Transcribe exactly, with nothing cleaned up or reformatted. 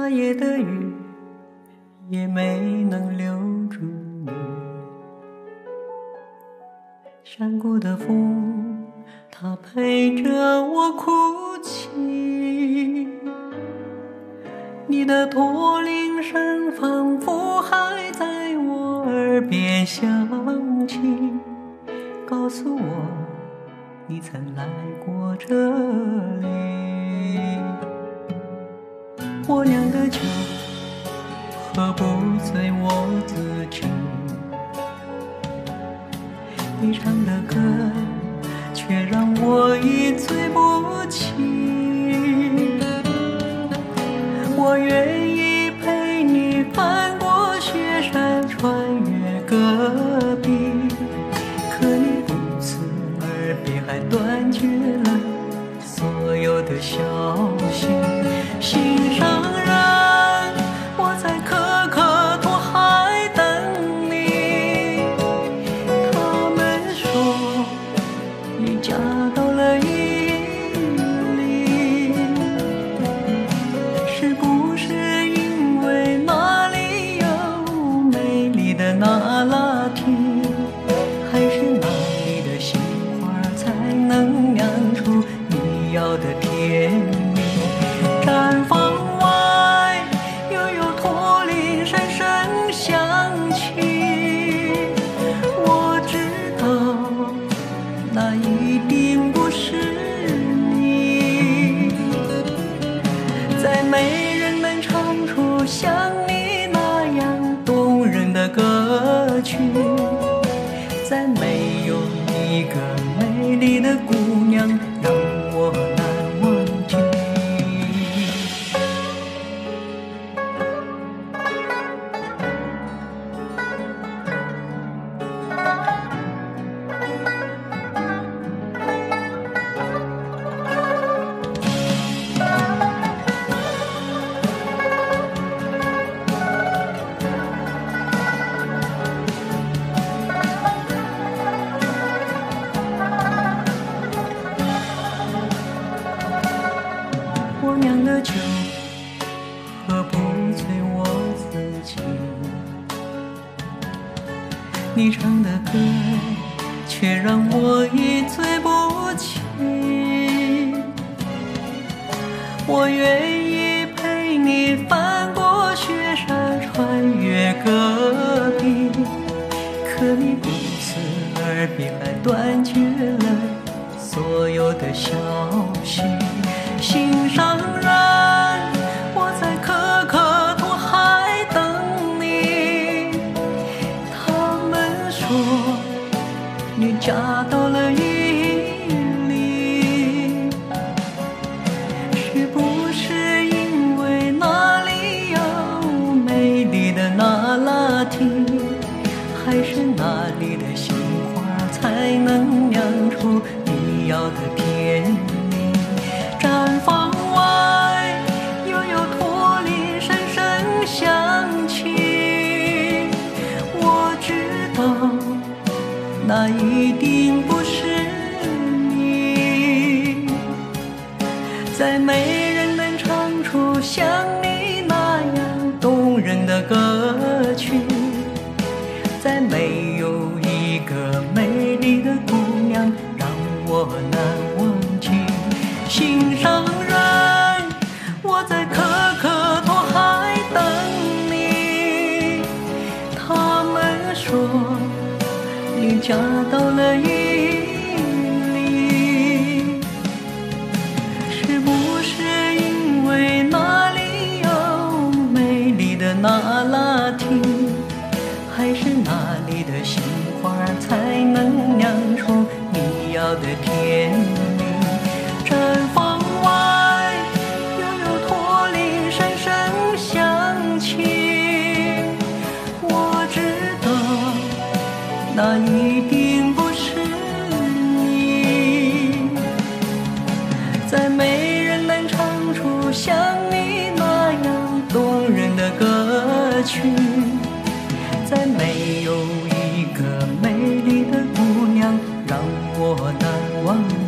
那夜的雨也没能留住你。山谷的风，它陪着我哭泣。你的驼铃声仿佛还在我耳边响起，告诉我你曾来过这里。我酿的酒喝不醉我自己，你唱的歌却让我一醉不起。我愿意陪你翻过雪山，穿越戈壁，可你不辞而别，还断绝了所有的消息。心上人，我在可可托海等你。他们说你嫁到了伊犁，是不是因为那里有美丽的那拉提，还是那里的杏花才能酿出你要的甜蜜？毡房外又有驼铃声声响起，我知道那一定不是你。再没人能唱出像你那样动人的歌曲，再没有一个美丽的姑娘让我难忘记。我酿的酒喝不醉我自己，你唱的歌却让我一醉不起。我愿意陪你翻过雪山，穿越戈壁，可你不辞而别，还断绝了所有的消息。心上人，我在可可托海等你。他们说你嫁到了伊犁，是不是因为那里有美丽的那拉提，还是那里的杏花才能酿出你要的甜蜜？毡房外又有驼铃声声响起，我知道那一定不是你。再没人能唱出像你那样动人的歌曲，再没有一个美丽的姑娘让我难忘记。心上人，我在可可托海等你。他们说你嫁到了伊犁，是不是因为那里有美丽的那拉提，还是那里的杏花才能酿出你要的甜蜜？毡房外又有驼铃声声响起，我知道那一定不是你。再没人能唱出像你那样动人的歌曲，再没有一个美丽的姑娘让我难忘。